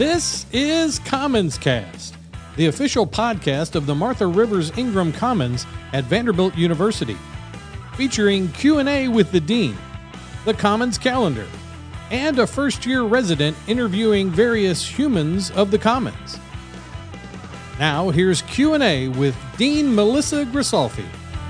This is Commons Cast, the official podcast of the Martha Rivers Ingram Commons at Vanderbilt University, featuring Q&A with the Dean, the Commons Calendar, and a first-year resident interviewing various humans of the Commons. Now, here's Q&A with Dean Melissa Grisolfi.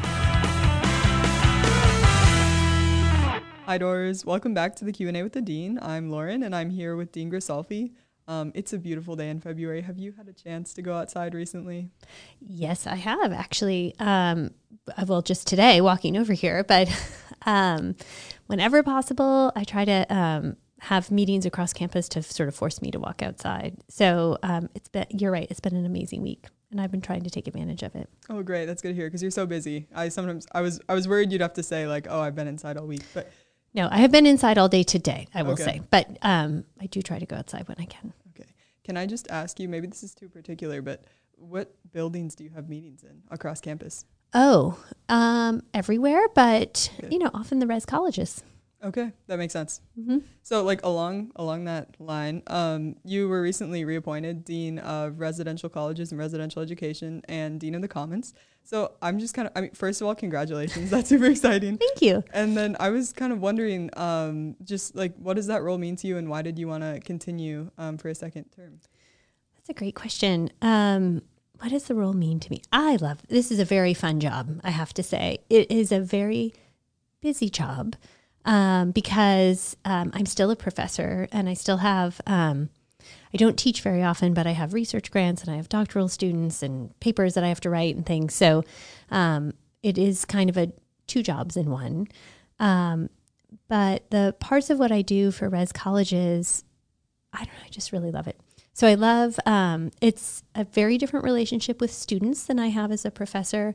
Hi, Doors. Welcome back to the Q&A with the Dean. I'm Lauren, and I'm here with Dean Grisolfi. It's a beautiful day in February. Have you had a chance to go outside recently? Yes, I have actually. Well, just today walking over here, but whenever possible, I try to have meetings across campus to sort of force me to walk outside. So you're right. It's been an amazing week, and I've been trying to take advantage of it. Oh, great. That's good to hear because you're so busy. I was worried you'd have to say like, oh, I've been inside all week, but no, I have been inside all day today, I will Okay. say, but I do try to go outside when I can. okay. Can I just ask you, maybe this is too particular, but what buildings do you have meetings in across campus? Oh, everywhere, but Okay. often the res colleges. Okay, that makes sense. Mm-hmm. So like along that line, you were recently reappointed Dean of Residential Colleges and Residential Education and Dean of the Commons. So I'm just first of all, congratulations. That's super exciting. Thank you. And then I was kind of wondering, just like, what does that role mean to you and why did you want to continue for a second term? That's a great question. What does the role mean to me? This is a very fun job, I have to say. It is a very busy job. Because I'm still a professor and I still have, I don't teach very often, but I have research grants and I have doctoral students and papers that I have to write and things. So it is kind of two jobs in one. But the parts of what I do for res colleges, I just really love it. So I love, it's a very different relationship with students than I have as a professor.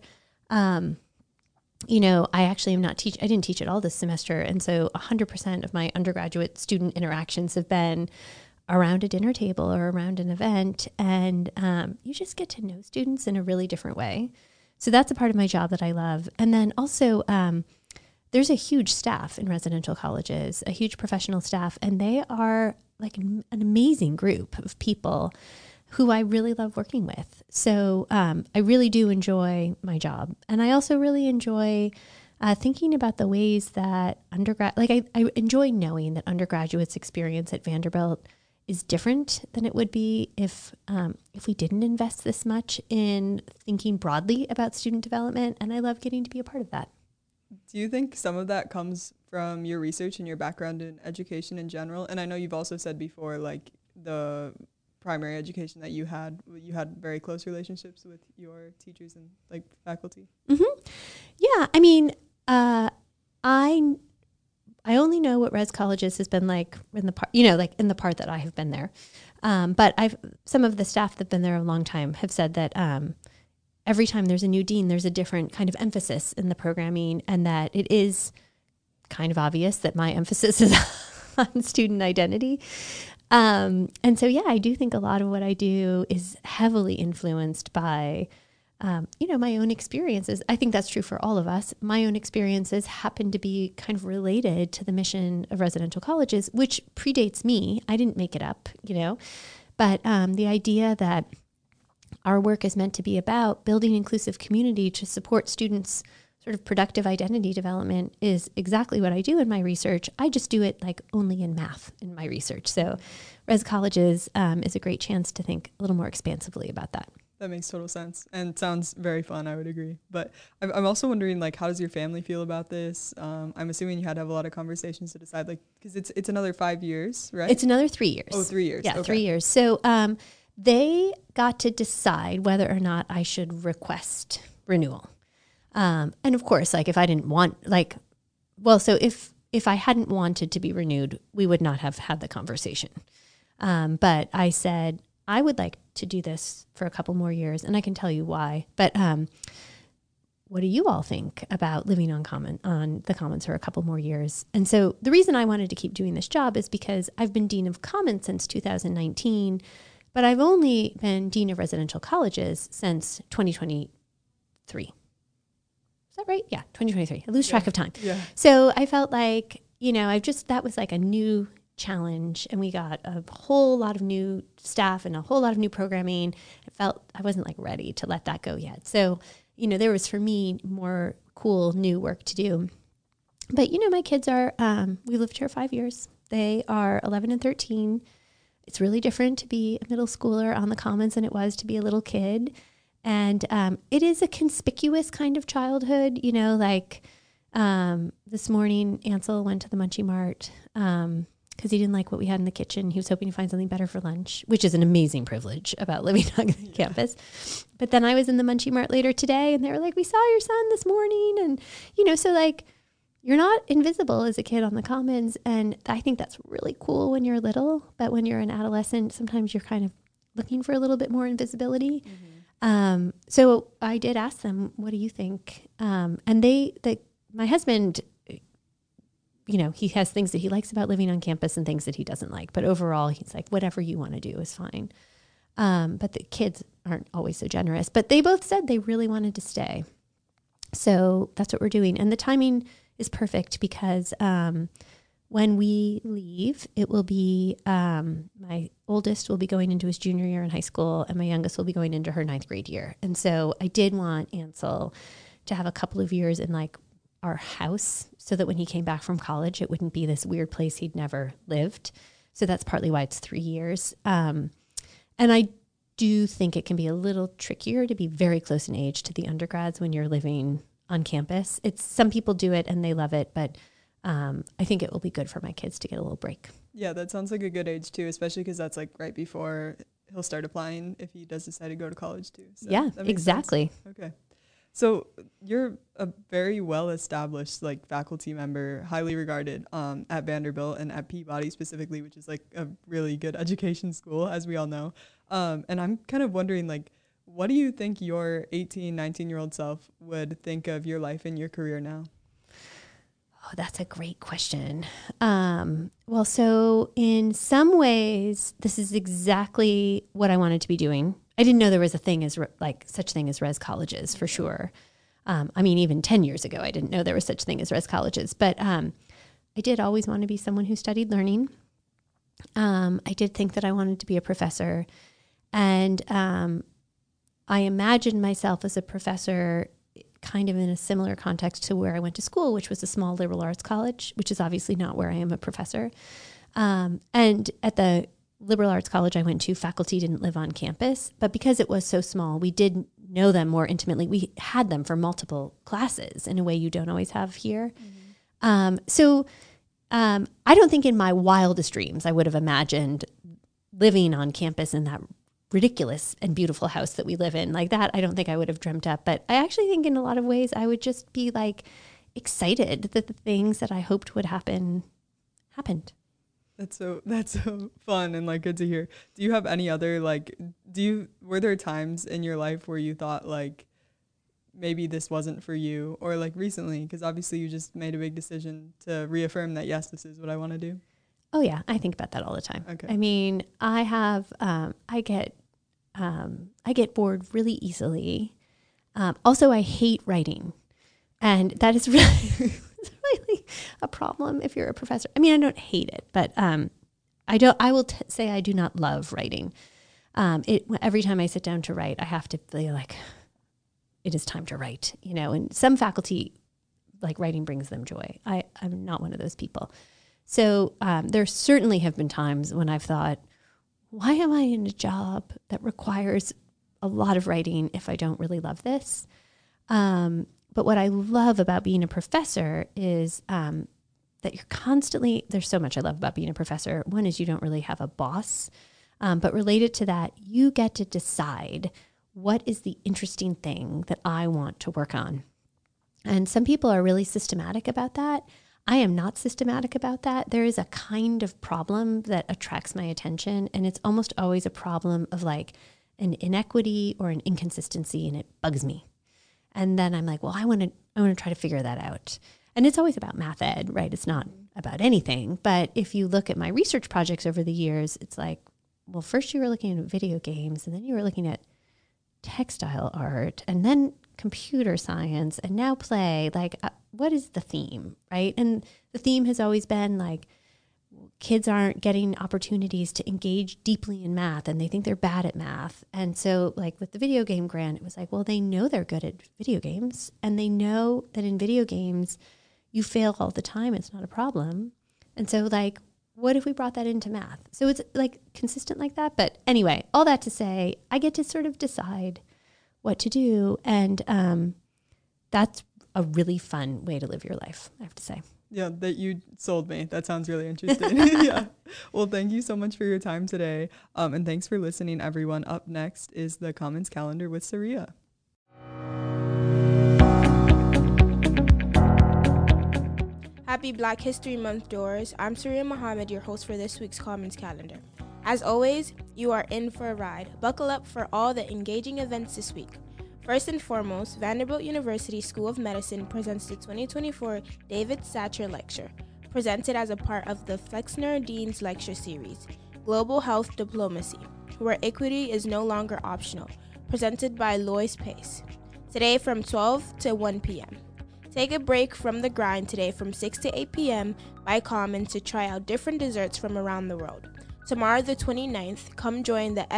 I actually am not I didn't teach at all this semester. And so 100% of my undergraduate student interactions have been around a dinner table or around an event. And you just get to know students in a really different way. So that's a part of my job that I love. And then also, there's a huge staff in residential colleges, a huge professional staff, and they are like an amazing group of people who I really love working with. So I really do enjoy my job. And I also really enjoy thinking about the ways that I enjoy knowing that undergraduates' experience at Vanderbilt is different than it would be if we didn't invest this much in thinking broadly about student development. And I love getting to be a part of that. Do you think some of that comes from your research and your background in education in general? And I know you've also said before, like the primary education that you had very close relationships with your teachers and like faculty. Mm-hmm. Yeah, I mean, I only know what res colleges has been like in the part, in the part that I have been there. But some of the staff that've been there a long time have said that every time there's a new dean, there's a different kind of emphasis in the programming, and that it is kind of obvious that my emphasis is on student identity. And so, yeah, I do think a lot of what I do is heavily influenced by, my own experiences. I think that's true for all of us. My own experiences happen to be kind of related to the mission of residential colleges, which predates me. I didn't make it up, but the idea that our work is meant to be about building inclusive community to support students' sort of productive identity development is exactly what I do in my research. I just do it like only in math in my research. So res colleges is a great chance to think a little more expansively about that. That makes total sense and sounds very fun. I would agree. But I'm also wondering, like, how does your family feel about this? I'm assuming you had to have a lot of conversations to decide, like, because it's another 5 years, right? It's another 3 years. Oh, 3 years. Yeah, Okay. 3 years. So they got to decide whether or not I should request renewal. And of course, like if I didn't want, so if I hadn't wanted to be renewed, we would not have had the conversation. But I said, I would like to do this for a couple more years, and I can tell you why. But what do you all think about living on the Commons for a couple more years? And so the reason I wanted to keep doing this job is because I've been Dean of Commons since 2019, but I've only been Dean of Residential Colleges since 2023. Is that right? Yeah, 2023. I lose track of time. Yeah. So I felt like, that was like a new challenge, and we got a whole lot of new staff and a whole lot of new programming. I wasn't like ready to let that go yet. So, there was for me more cool new work to do. But, my kids are, we lived here 5 years. They are 11 and 13. It's really different to be a middle schooler on the Commons than it was to be a little kid. And it is a conspicuous kind of childhood, this morning, Ansel went to the Munchie Mart because he didn't like what we had in the kitchen. He was hoping to find something better for lunch, which is an amazing privilege about living on campus. But then I was in the Munchie Mart later today, and they were like, we saw your son this morning. And, so like, you're not invisible as a kid on the Commons. And I think that's really cool when you're little. But when you're an adolescent, sometimes you're kind of looking for a little bit more invisibility. Mm-hmm. So I did ask them, what do you think? And my husband, he has things that he likes about living on campus and things that he doesn't like. But overall, he's like, whatever you want to do is fine. But the kids aren't always so generous. But they both said they really wanted to stay. So that's what we're doing. And the timing is perfect because when we leave, it will be my oldest will be going into his junior year in high school, and my youngest will be going into her 9th grade year. And so I did want Ansel to have a couple of years in like our house so that when he came back from college, it wouldn't be this weird place he'd never lived. So that's partly why it's 3 years. And I do think it can be a little trickier to be very close in age to the undergrads when you're living on campus. Some people do it and they love it, but I think it will be good for my kids to get a little break. Yeah, that sounds like a good age too, especially because that's like right before he'll start applying if he does decide to go to college too. So yeah, exactly. Sense. Okay. So you're a very well-established like faculty member, highly regarded at Vanderbilt and at Peabody specifically, which is like a really good education school, as we all know. And I'm kind of wondering, like, what do you think your 18, 19-year-old self would think of your life and your career now? Oh, that's a great question. Well, so in some ways, this is exactly what I wanted to be doing. I didn't know there was a thing as such thing as res colleges for sure. I mean, even 10 years ago, I didn't know there was such thing as res colleges, but I did always want to be someone who studied learning. I did think that I wanted to be a professor, and I imagined myself as a professor kind of in a similar context to where I went to school, which was a small liberal arts college, which is obviously not where I am a professor. And at the liberal arts college I went to, faculty didn't live on campus, but because it was so small, we did know them more intimately. We had them for multiple classes in a way you don't always have here. Mm-hmm. So I don't think in my wildest dreams I would have imagined living on campus in that ridiculous and beautiful house that we live in like that. I don't think I would have dreamt up, but I actually think in a lot of ways I would just be like excited that the things that I hoped would happen happened. That's so fun and like good to hear. Do you have any other were there times in your life where you thought like maybe this wasn't for you, or like recently, because obviously you just made a big decision to reaffirm that yes, this is what I want to do? Oh yeah, I think about that all the time. Okay. I mean, I have I get bored really easily. Also, I hate writing, and that is really really a problem if you're a professor. I mean, I don't hate it, but I will say I do not love writing. Every time I sit down to write, I have to feel like it is time to write. And some faculty like writing brings them joy. I'm not one of those people. So there certainly have been times when I've thought, why am I in a job that requires a lot of writing if I don't really love this? But what I love about being a professor is that you're constantly, there's so much I love about being a professor. One is you don't really have a boss, but related to that, you get to decide what is the interesting thing that I want to work on. And some people are really systematic about that. I am not systematic about that. There is a kind of problem that attracts my attention, and it's almost always a problem of like an inequity or an inconsistency, and it bugs me. And then I'm like, well, I want to try to figure that out. And it's always about math ed, right? It's not about anything. But if you look at my research projects over the years, it's like, well, first you were looking at video games, and then you were looking at textile art, and then computer science, and now play. Like, what is the theme, right? And the theme has always been like, kids aren't getting opportunities to engage deeply in math and they think they're bad at math. And so like with the video game grant, it was like, well, they know they're good at video games and they know that in video games you fail all the time. It's not a problem. And so like, what if we brought that into math? So it's like consistent like that. But anyway, all that to say, I get to sort of decide what to do. And that's a really fun way to live your life, I have to say. Yeah, that you sold me. That sounds really interesting. Yeah. Well, thank you so much for your time today. And thanks for listening, everyone. Up next is the Commons Calendar with Saria. Happy Black History Month, Doors. I'm Saria Muhammad, your host for this week's Commons Calendar. As always, you are in for a ride. Buckle up for all the engaging events this week. First and foremost, Vanderbilt University School of Medicine presents the 2024 David Satcher Lecture, presented as a part of the Flexner Dean's Lecture Series, Global Health Diplomacy, where equity is no longer optional, presented by Lois Pace. Today from 12 to 1 p.m. Take a break from the grind today from 6 to 8 p.m. by Commons to try out different desserts from around the world. Tomorrow, the 29th, come join the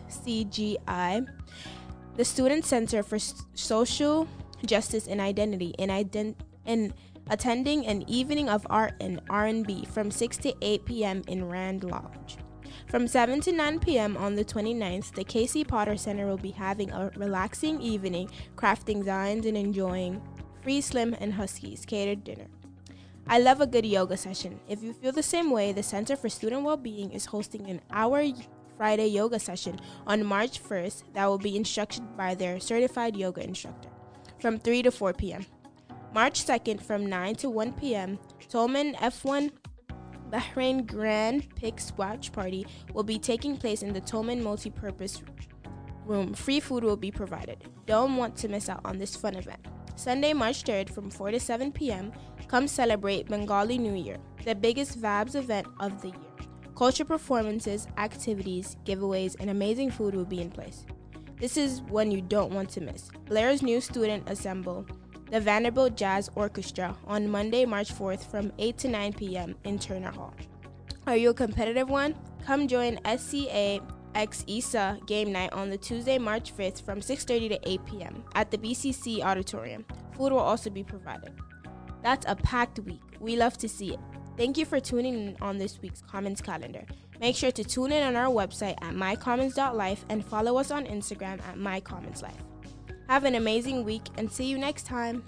SCGI, the Student Center for Social Justice and Identity, in attending an evening of art and R&B from 6 to 8 p.m. in Rand Lodge. From 7 to 9 p.m. on the 29th, the Casey Potter Center will be having a relaxing evening, crafting designs and enjoying free Slim and Huskies catered dinner. I love a good yoga session. If you feel the same way, the Center for Student Wellbeing is hosting an hour Friday yoga session on March 1st that will be instructed by their certified yoga instructor from 3 to 4 p.m. March 2nd from 9 to 1 p.m., Tolman F1 Bahrain Grand Prix Watch Party will be taking place in the Tolman Multipurpose Room. Free food will be provided. Don't want to miss out on this fun event. Sunday, March 3rd from 4 to 7 p.m., come celebrate Bengali New Year, the biggest VABS event of the year. Culture performances, activities, giveaways, and amazing food will be in place. This is one you don't want to miss. Blair's new student assemble, the Vanderbilt Jazz Orchestra, on Monday, March 4th from 8 to 9 p.m. in Turner Hall. Are you a competitive one? Come join SCA X ISA game night on the Tuesday, March 5th from 6:30 to 8 p.m. at the BCC Auditorium. Food will also be provided. That's a packed week. We love to see it. Thank you for tuning in on this week's Commons Calendar. Make sure to tune in on our website at mycommons.life and follow us on Instagram at mycommonslife. Have an amazing week and see you next time.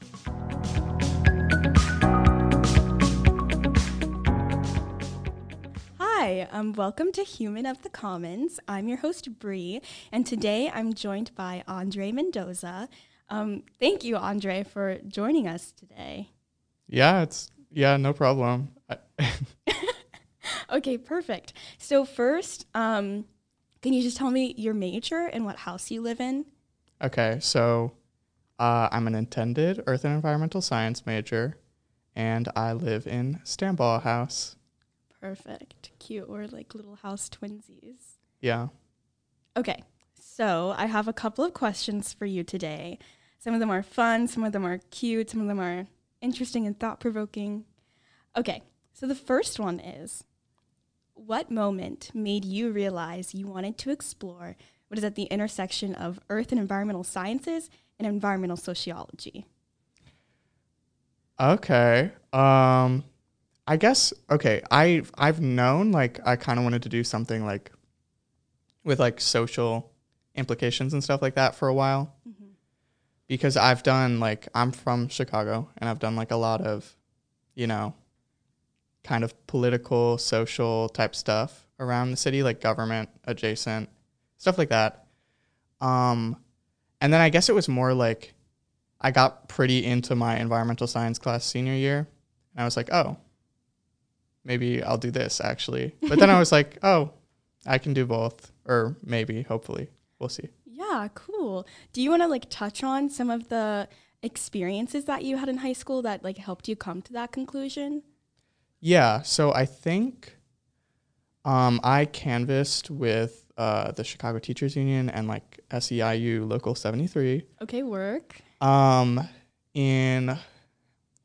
Hi, welcome to Human of the Commons. I'm your host, Bree, and today I'm joined by Andre Mendoza. Thank you, Andre, for joining us today. Yeah, no problem. Okay, perfect. So first, can you just tell me your major and what house you live in? Okay, so I'm an intended Earth and Environmental Science major, and I live in Stambaugh House. Perfect. Cute. Or like little house twinsies. Yeah. Okay, so I have a couple of questions for you today. Some of them are fun, some of them are cute, some of them are interesting and thought-provoking. Okay, so the first one is, what moment made you realize you wanted to explore what is at the intersection of earth and environmental sciences and environmental sociology? Okay. I guess, okay, I've known, like, I kind of wanted to do something, like, with, like, social implications and stuff like that for a while. Mm-hmm. Because I've done, like, I'm from Chicago, and I've done, like, a lot of, you know, kind of political, social type stuff around the city, like government adjacent, stuff like that. And then I guess it was more like I got pretty into my environmental science class senior year, and I was like, oh, maybe I'll do this, actually. But then I was like, oh, I can do both, or maybe, hopefully. We'll see. Yeah, cool. Do you want to, like, touch on some of the experiences that you had in high school that, like, helped you come to that conclusion? Yeah, so I think I canvassed with the Chicago Teachers Union and, like, SEIU Local 73. Okay, work. In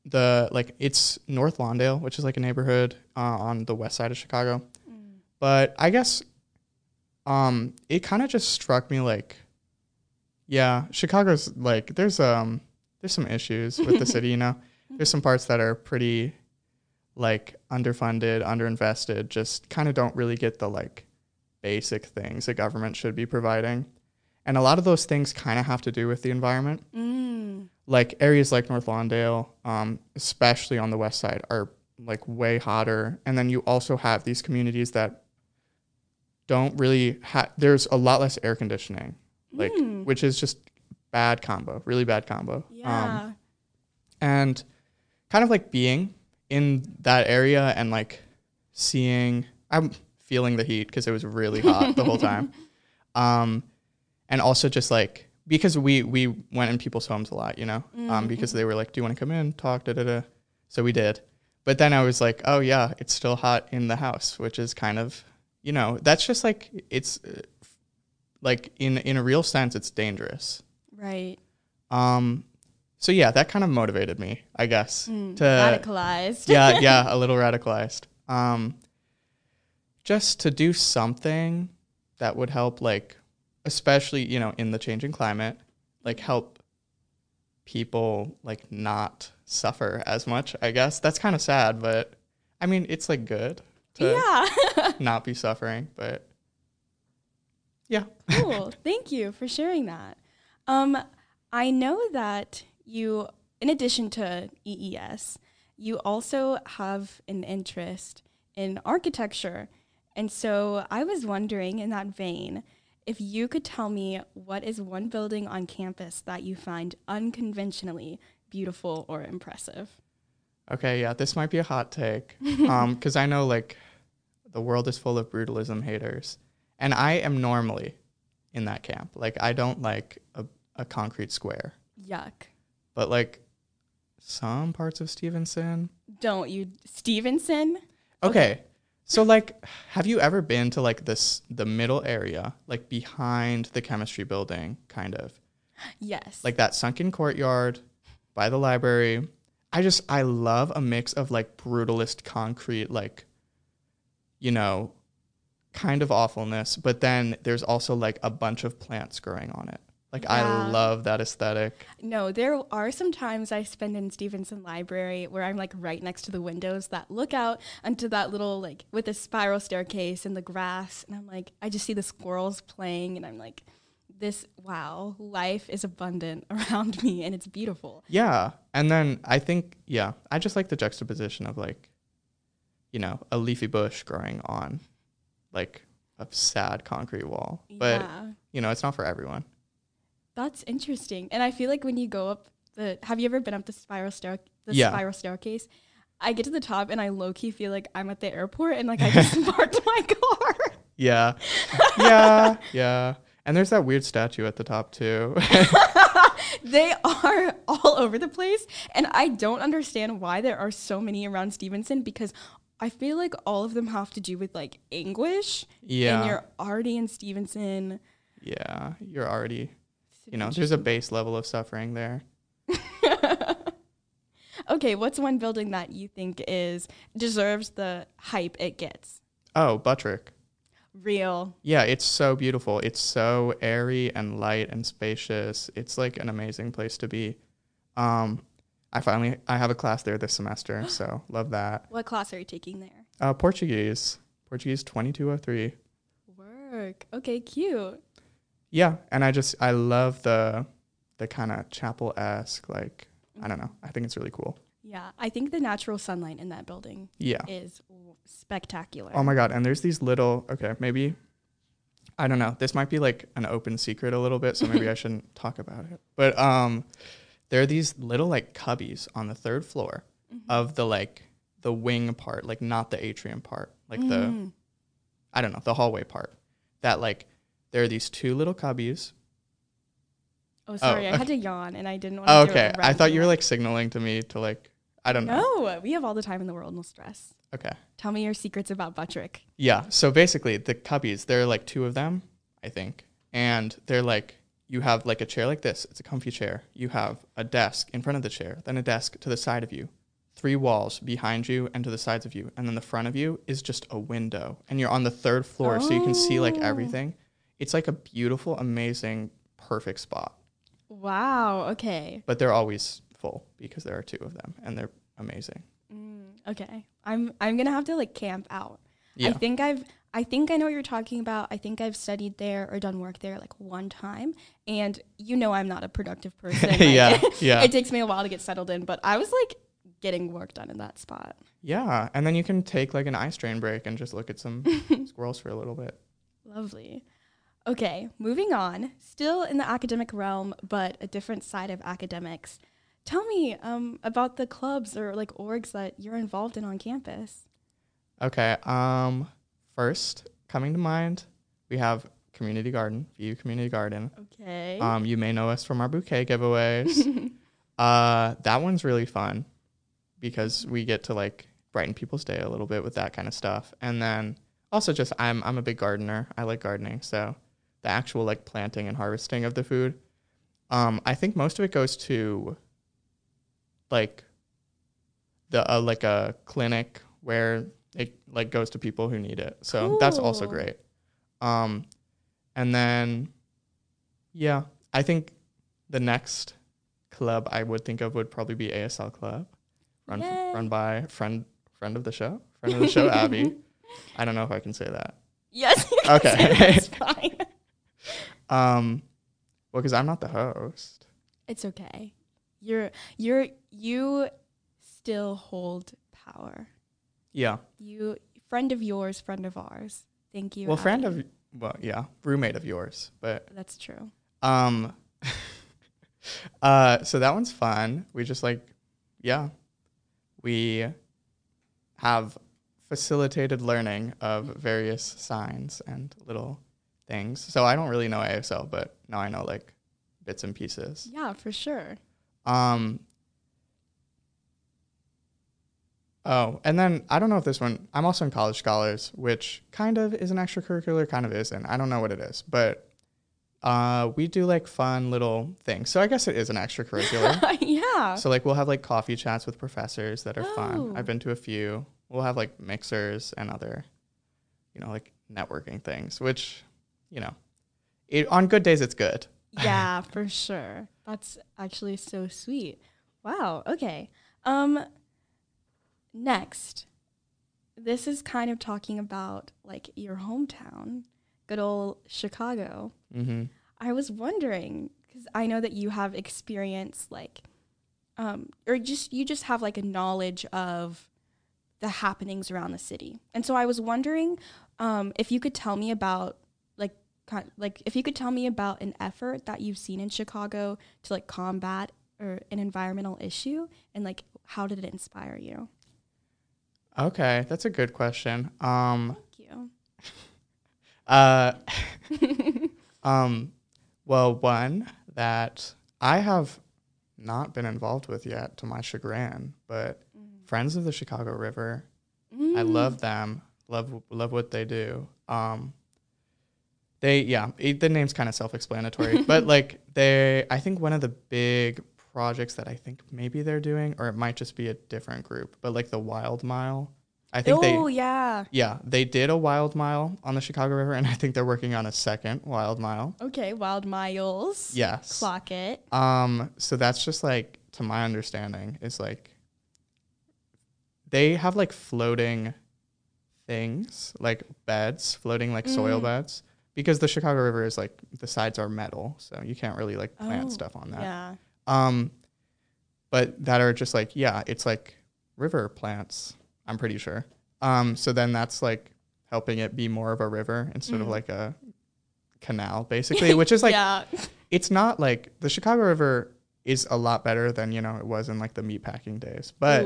it's North Lawndale, which is like a neighborhood on the west side of Chicago. But I guess it kind of just struck me like, yeah, Chicago's like there's some issues with the city, you know. There's some parts that are pretty like underfunded, underinvested, just kind of don't really get the like basic things the government should be providing. And a lot of those things kind of have to do with the environment. Like areas like North Lawndale, especially on the west side, are like way hotter. And then you also have these communities that don't really there's a lot less air conditioning, like which is just bad combo, really bad combo. Yeah. And kind of like being in that area and like I'm feeling the heat because it was really hot the whole time. And also just like, because we went in people's homes a lot, you know, because they were like, do you want to come in, talk, da-da-da. So we did. But then I was like, oh yeah, it's still hot in the house, which is kind of, you know, that's just like, it's like in a real sense, it's dangerous. Right. So yeah, that kind of motivated me, I guess. To Radicalized. yeah, a little radicalized. Just to do something that would help, like, especially, you know, in the changing climate, like help people like not suffer as much, I guess. That's kind of sad, but I mean, it's like good to not be suffering, but yeah. Cool. Thank you for sharing that. I know that you, in addition to EES, you also have an interest in architecture. And so I was wondering, in that vein, if you could tell me what is one building on campus that you find unconventionally beautiful or impressive? Okay, yeah, this might be a hot take, because I know, like, the world is full of brutalism haters, and I am normally in that camp. Like, I don't like a concrete square. Yuck. But, like, some parts of Stevenson. Don't you? Stevenson? Okay. So, like, have you ever been to, like, the middle area, like, behind the chemistry building, kind of? Yes. Like, that sunken courtyard by the library. I love a mix of, like, brutalist concrete, like, you know, kind of awfulness. But then there's also, like, a bunch of plants growing on it. Like, Yeah. I love that aesthetic. No, there are some times I spend in Stevenson Library where I'm like right next to the windows that look out onto that little, like, with a spiral staircase and the grass. And I'm like, I just see the squirrels playing and I'm like, wow, life is abundant around me and it's beautiful. Yeah. And then I think, yeah, I just like the juxtaposition of, like, you know, a leafy bush growing on, like, a sad concrete wall. But, you know, it's not for everyone. That's interesting. And I feel like when you go up have you ever been up the spiral staircase? I get to the top and I low-key feel like I'm at the airport and like I just parked my car. Yeah. Yeah. And there's that weird statue at the top too. They are all over the place. And I don't understand why there are so many around Stevenson because I feel like all of them have to do with like anguish. Yeah. And you're already in Stevenson. Yeah. You're already, you know, there's a base level of suffering there. Okay, what's one building that you think deserves the hype it gets? Oh, Buttrick. Real. Yeah, it's so beautiful. It's so airy and light and spacious. It's like an amazing place to be. I have a class there this semester, so love that. What class are you taking there? Portuguese 2203. Work. Okay, cute. Yeah, and I love the kind of chapel-esque, like, I don't know. I think it's really cool. Yeah, I think the natural sunlight in that building is spectacular. Oh my God, and there's these little, okay, maybe, I don't know. This might be like an open secret a little bit, so maybe I shouldn't talk about it. But there are these little like cubbies on the third floor of the wing part, like not the atrium part, like the hallway part. That like, there are these two little cubbies. Oh, sorry. okay. I had to yawn and I didn't want to do okay. it. I thought you were like signaling to me to like, I don't know. No, we have all the time in the world. No stress. Okay. Tell me your secrets about Buttrick. Yeah. So basically the cubbies, there are like two of them, I think. And they're like, you have like a chair like this. It's a comfy chair. You have a desk in front of the chair, then a desk to the side of you, 3 walls behind you and to the sides of you, and then the front of you is just a window, and you're on the 3rd floor, so you can see like everything. It's like a beautiful, amazing, perfect spot. Wow. Okay. But they're always full because there are 2 of them, and they're amazing. Okay. I'm gonna have to like camp out. Yeah. I think I know what you're talking about. I think I've studied there or done work there like one time, and I'm not a productive person. Like, Yeah. It takes me a while to get settled in, but I was like getting work done in that spot. Yeah, and then you can take like an eye strain break and just look at some squirrels for a little bit. Lovely. Okay, moving on. Still in the academic realm, but a different side of academics. Tell me about the clubs or like orgs that you're involved in on campus. Okay. First, coming to mind, we have Community Garden, VU Community Garden. Okay. You may know us from our bouquet giveaways. That one's really fun because we get to like brighten people's day a little bit with that kind of stuff. And then also just I'm a big gardener. I like gardening, so the actual like planting and harvesting of the food. I think most of it goes to like the like a clinic where it like goes to people who need it. So that's also Cool. great. And then yeah, I think the next club I would think of would probably be ASL Club, Yay. run by friend of the show, Abby. I don't know if I can say that. Yes. You can Okay. say that's fine. Well, because I'm not the host. It's okay. You still hold power. Yeah. You friend of yours, friend of ours. Thank you. Well, Abby. roommate of yours, but That's true. so that one's fun. We just we have facilitated learning of various signs and little things. So I don't really know ASL, but now I know like bits and pieces. Yeah, for sure. Oh, and then I don't know if this one, I'm also in College Scholars, which kind of is an extracurricular, kind of isn't. I don't know what it is, but we do like fun little things. So I guess it is an extracurricular. Yeah. So like we'll have like coffee chats with professors that are fun. Oh. I've been to a few. We'll have like mixers and other, like networking things, which, on good days it's good. Yeah, for sure. That's actually so sweet. Wow. Okay. Next, this is kind of talking about like your hometown, good old Chicago. Mm-hmm. I was wondering, because I know that you have experience like, or you just have like a knowledge of the happenings around the city. And so I was wondering if you could tell me about if you could tell me about an effort that you've seen in Chicago to like combat or an environmental issue, and like how did it inspire you? Okay, that's a good question. Thank you. Well, one that I have not been involved with yet, to my chagrin, but Friends of the Chicago River. I love them. Love what they do. The name's kind of self-explanatory, but like I think one of the big projects that I think maybe they're doing, or it might just be a different group, but like the Wild Mile. I think they did a Wild Mile on the Chicago River, and I think they're working on a second Wild Mile. Okay, Wild Miles. Yes. Clock it. So that's just like, to my understanding, is like they have like floating things, like beds, floating like soil beds, because the Chicago River is like the sides are metal, so you can't really like plant stuff on that. Yeah. But that are just like, it's like river plants, I'm pretty sure. So then that's like helping it be more of a river instead of like a canal, basically, which is like, it's not like the Chicago River is a lot better than, it was in like the meatpacking days. But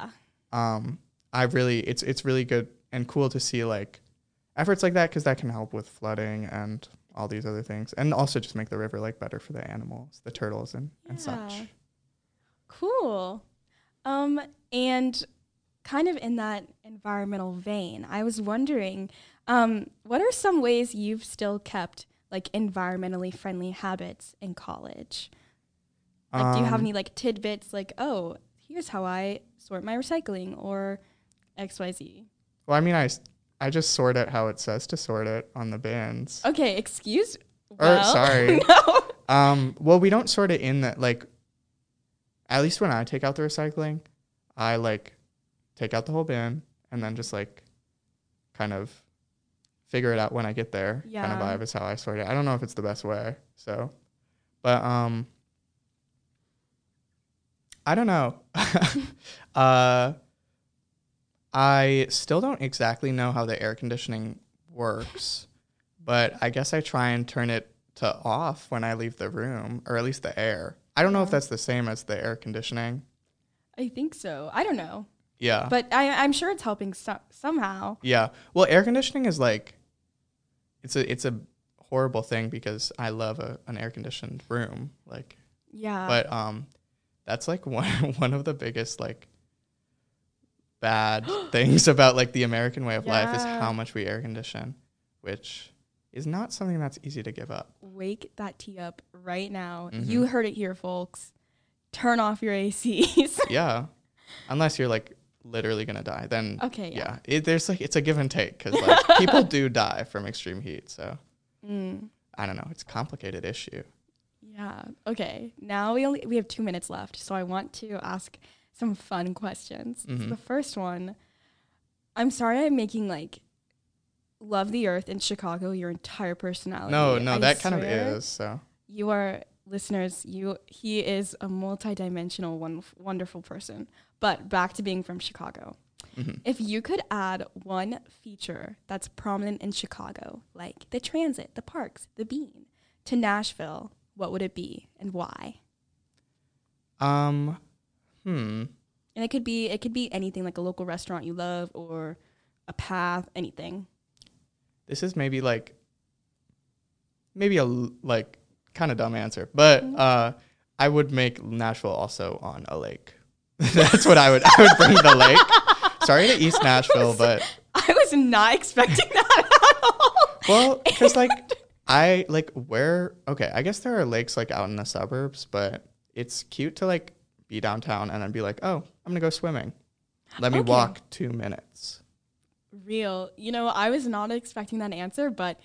it's really good and cool to see like efforts like that, because that can help with flooding and all these other things, and also just make the river like better for the animals, the turtles and such. Cool. And kind of in that environmental vein, I was wondering, what are some ways you've still kept like environmentally friendly habits in college? Like, do you have any like tidbits like, oh, here's how I sort my recycling or XYZ. Well, I mean, I just sort it how it says to sort it on the bins. Okay, excuse. Sorry. No. Well, we don't sort it in that, like, at least when I take out the recycling, I like take out the whole bin and then just like kind of figure it out when I get there. Yeah. Kind of vibe is how I sort it. I don't know if it's the best way. So, but I don't know. I still don't exactly know how the air conditioning works, but I guess I try and turn it to off when I leave the room, or at least the air. I don't know if that's the same as the air conditioning. I think so. I don't know. Yeah. But I'm sure it's helping somehow. Yeah. Well, air conditioning is like, it's a horrible thing because I love an air conditioned room. Like, Yeah. but that's like one of the biggest like bad things about like the American way of life is Yeah. how much we air condition, which is not something that's easy to give up. Wake that tea up right now. Mhm. You heard it here, folks. Turn off your ACs. Yeah. Unless you're like literally gonna die, then Okay, yeah. there's like, it's a give and take because like people do die from extreme heat. So I don't know. It's a complicated issue. Yeah. Okay. Now we have 2 minutes left, so I want to ask some fun questions. So Mhm. the first one, I'm sorry I'm making like love the earth in Chicago your entire personality. No, I that kind of swear. is. So You are, listeners, he is a multidimensional, wonderful person. But back to being from Chicago. mhm. If you could add one feature that's prominent in Chicago, like the transit, the parks, the bean, to Nashville, what would it be and why? Hmm. And it could be anything, like a local restaurant you love or a path, anything. This is maybe a like kind of dumb answer, but I would make Nashville also on a lake. That's what I would bring the lake. Sorry to East Nashville, but I was not expecting that at all. well, because like I like okay, I guess there are lakes like out in the suburbs, but it's cute to like be downtown and then be like, oh, I'm gonna go swimming. Let me Okay. walk 2 minutes. Real. I was not expecting that answer, but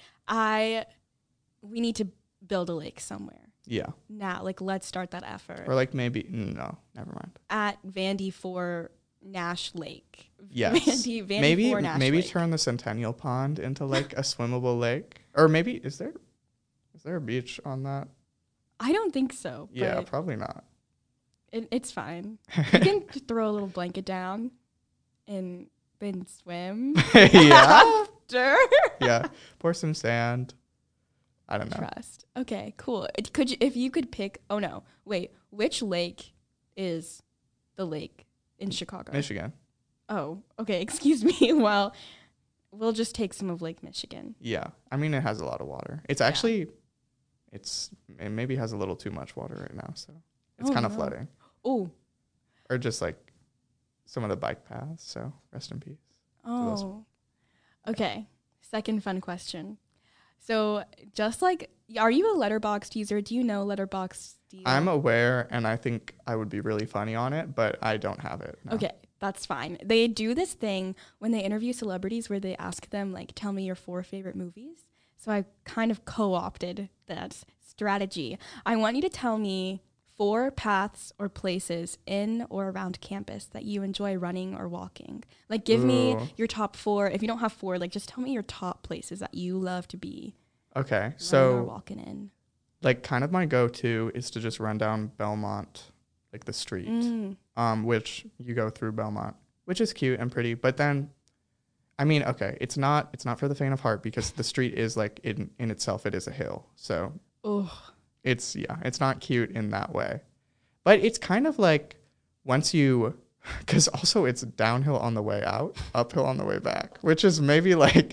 we need to build a lake somewhere. Yeah. Now, like, let's start that effort. Or like maybe no, never mind. At Vandy for Nash Lake. Yes. Vandy maybe for Nash maybe Lake. turn the Centennial Pond into like a swimmable lake. Or maybe is there a beach on that? I don't think so. Yeah, but probably not. it's fine. You can throw a little blanket down and then swim Yeah. after. Yeah. Pour some sand. I don't know. Trust. Okay, cool. Could you, if you could pick? Oh no, wait. Which lake is the lake in Chicago? Michigan. Oh, okay. Excuse me. Well, we'll just take some of Lake Michigan. Yeah. I mean, it has a lot of water. It's actually, it maybe has a little too much water right now. So it's Oh, kind of no. flooding. Oh, Or just like some of the bike paths. So rest in peace. those. oh. Okay. Second fun question. So, just like, are you a Letterboxd user? Do you know Letterboxd? I'm aware, and I think I would be really funny on it, but I don't have it. No. Okay, that's fine. They do this thing when they interview celebrities where they ask them, like, tell me your 4 favorite movies. So I kind of co-opted that strategy. I want you to tell me 4 paths or places in or around campus that you enjoy running or walking. Like, give me Ooh. your top 4. If you don't have 4, like, just tell me your top places that you love to be Okay. running or So, walking in. like, kind of my go-to is to just run down Belmont, like the street, which you go through Belmont, which is cute and pretty. But then, I mean, okay, it's not for the faint of heart because the street is like in itself, it is a hill. So Oh, it's not cute in that way. But it's kind of like once you, because also it's downhill on the way out, uphill on the way back, which is maybe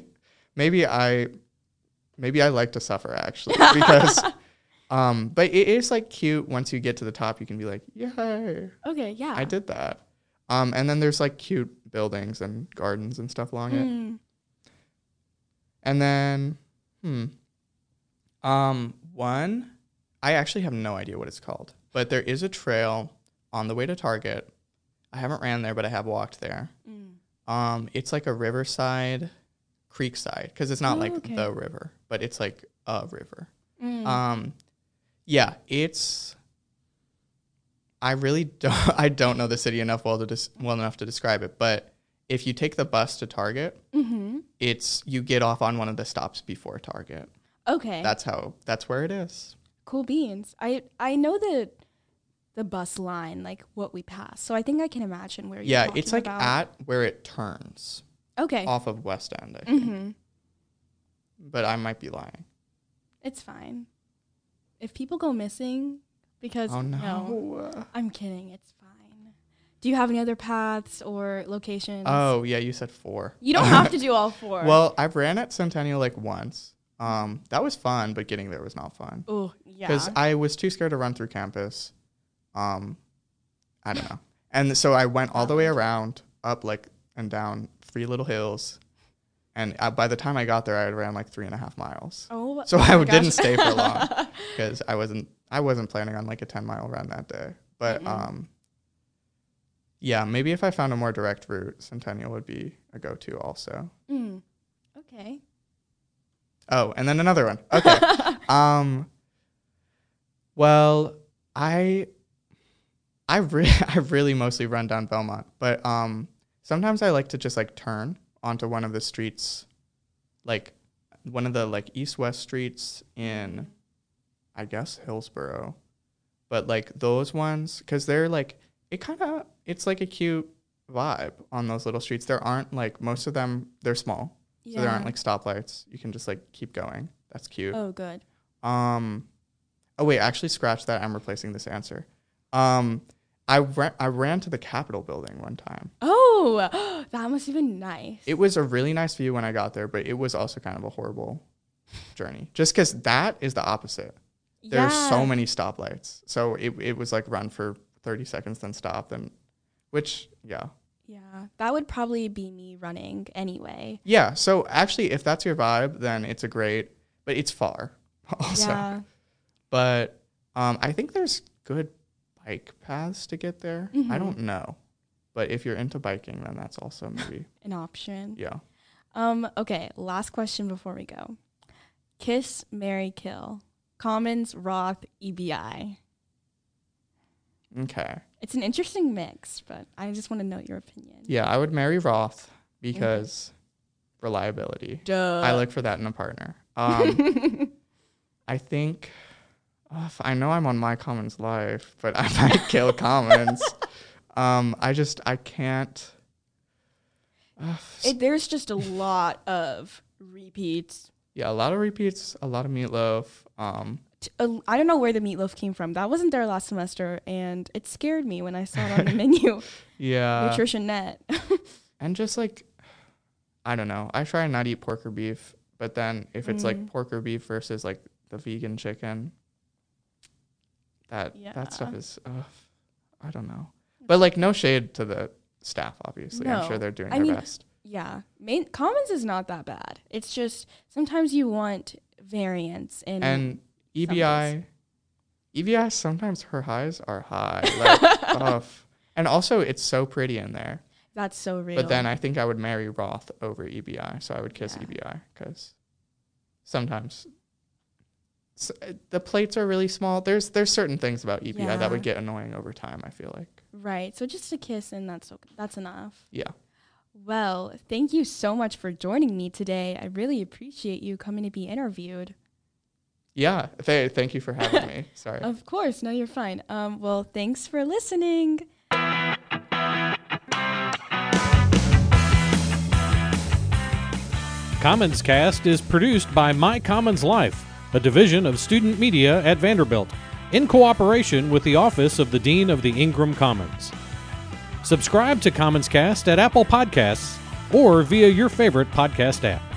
I like to suffer actually because, but it is like cute once you get to the top, you can be like, yay, okay, yeah. I did that. And then there's like cute buildings and gardens and stuff along it. And then, one, I actually have no idea what it's called, but there is a trail on the way to Target. I haven't ran there, but I have walked there. It's like a riverside, creekside, because it's not like the river, but it's like a river. Yeah, it's. I really don't. I don't know the city enough well enough to describe it, but if you take the bus to Target, it's you get off on one of the stops before Target. Okay. That's where it is. Cool beans. I know the bus line, like what we pass, so I think I can imagine where you're talking it's like about. at where it turns. Okay. Off of West End, I think. But I might be lying. It's fine. If people go missing because no, I'm kidding. It's fine. Do you have any other paths or locations? Oh yeah, you said 4. You don't have to do all 4. Well, I've ran at Centennial like once. That was fun, but getting there was not fun. Oh yeah. Because I was too scared to run through campus. I don't know. And so I went all the way around, up like and down 3 little hills. And by the time I got there, I had ran like 3.5 miles. Oh, so I didn't stay for long because I wasn't planning on like a 10-mile run that day. But yeah, maybe if I found a more direct route, Centennial would be a go-to also. Okay. Oh, and then another one. Okay. Well, I've really mostly run down Belmont, but sometimes I like to just like turn onto one of the streets, like one of the like east-west streets in, I guess, Hillsborough. But like those ones, because they're like, it's like a cute vibe on those little streets. There aren't like, most of them, they're small. Yeah. So there aren't like stoplights. You can just like keep going. That's cute. Oh, good. Oh wait, actually scratch that. I'm replacing this answer. I ran to the Capitol building one time. Oh, that must have been nice. It was a really nice view when I got there, but it was also kind of a horrible journey. Just because that is the opposite. There's so many stoplights. So it was like run for 30 seconds, then stop. Yeah, that would probably be me running anyway. Yeah, so actually, if that's your vibe, then it's but it's far also. Yeah. But I think there's good bike paths to get there. I don't know. But if you're into biking, then that's also maybe an option. Yeah. Okay, last question before we go. Kiss, marry, kill. Commons, Roth, EBI. Okay. It's an interesting mix, but I just want to know your opinion. Yeah, I would marry Roth because reliability. Duh. I look for that in a partner. I think I know I'm on my Commons life, but I might kill Commons. I can't. There's just a lot of repeats. Yeah, a lot of repeats, a lot of meatloaf. I don't know where the meatloaf came from. That wasn't there last semester, and it scared me when I saw it on the menu. Yeah. Nutrition Net. And just like, I don't know. I try and not eat pork or beef, but then if it's like pork or beef versus like the vegan chicken, that stuff is, I don't know. But like no shade to the staff, obviously. No. I'm sure they're doing their best. Yeah. Commons is not that bad. It's just sometimes you want variance in. And EBI, sometimes her highs are high. Like, and also it's so pretty in there. That's so real. But then I think I would marry Roth over EBI. So I would kiss EBI because sometimes the plates are really small. There's certain things about EBI that would get annoying over time, I feel like. Right. So just a kiss and that's enough. Yeah. Well, thank you so much for joining me today. I really appreciate you coming to be interviewed. Yeah. Thank you for having me. Sorry. Of course. No, you're fine. Well, thanks for listening. Commons Cast is produced by My Commons Life, a division of student media at Vanderbilt, in cooperation with the Office of the Dean of the Ingram Commons. Subscribe to Commons Cast at Apple Podcasts or via your favorite podcast app.